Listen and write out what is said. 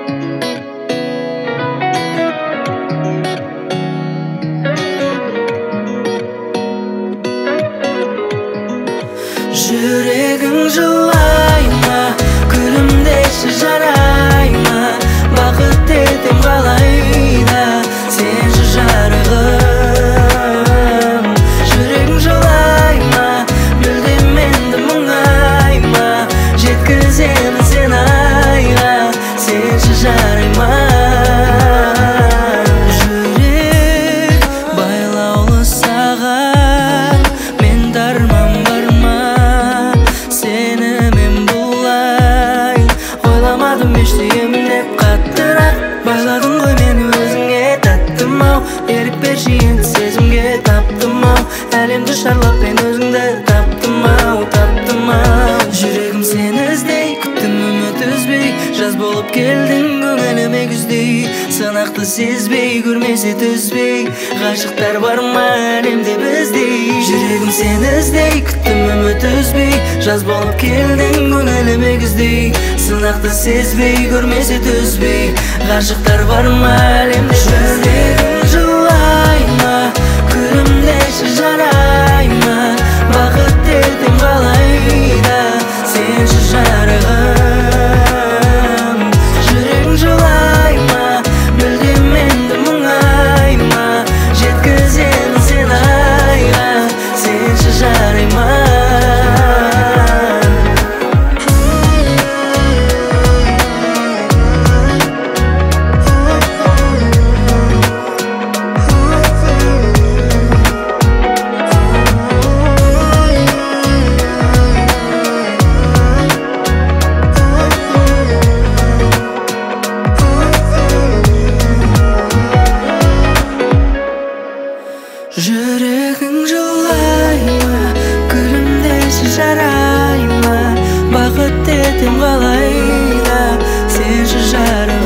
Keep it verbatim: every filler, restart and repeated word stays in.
Жүрегің жылай ма, күлімдеші жарай ма, бақыт етем қалайда сенші жарығым. Жүрегің жылай ма, мүлдем енді мұңай ма, жеткіземін сен айға сенші жарай ма. Жүрек байлаулы саған, мен дарман бар ма, сені мен бұлай ойламадым ештеңемін деп қаттырақ байладың ғой мені өзіңе таттым-ау. Ерік берші енді сезімге таптым-ау, әлемді шарлап мен өзіңді таптым-ау, таптым-ау. Жүрегім сені іздей, күттім үміт үзбей, жаз болып келдің көңіліме күздей. Сынақты сезбей, көрмесе түзбей, ғашықтар бар ма әлемде біздей. Жүрегім сені іздей, күттім үміт үзбей, жаз болып келдің көңіліме күздей. Сынақты сезбей, көрмесе түзбей, ғашықтар бар ма әлемде. Жүрегім жылай ма, күлімдеші жарай ма, бақыт етем қалайда сенші жарығым. Жүрегің жылай ма, мүлдем енді мұңай ма, жеткіземін сен айға сенші жарай ма. Жүрегің жылай ма, күлімдеші жарай ма, бақыт етем қалайда сенші жарығым.